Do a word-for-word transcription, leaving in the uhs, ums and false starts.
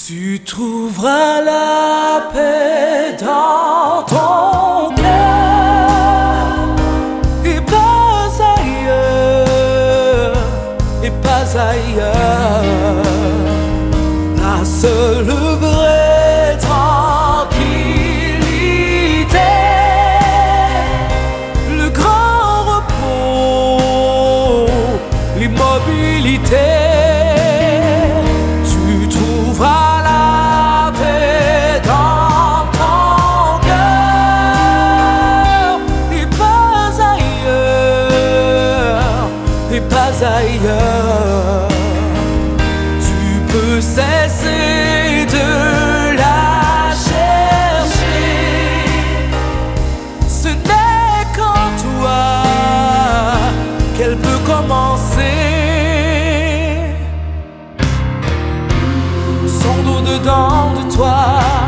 Tu trouveras la paix dans ton cœur et pas ailleurs, et pas ailleurs. La seule vraie tranquillité, le grand repos, l'immobilité. Tu trouveras pas ailleurs. Tu peux cesser de la chercher. Ce n'est qu'en toi qu'elle peut commencer. Son dos dedans de toi.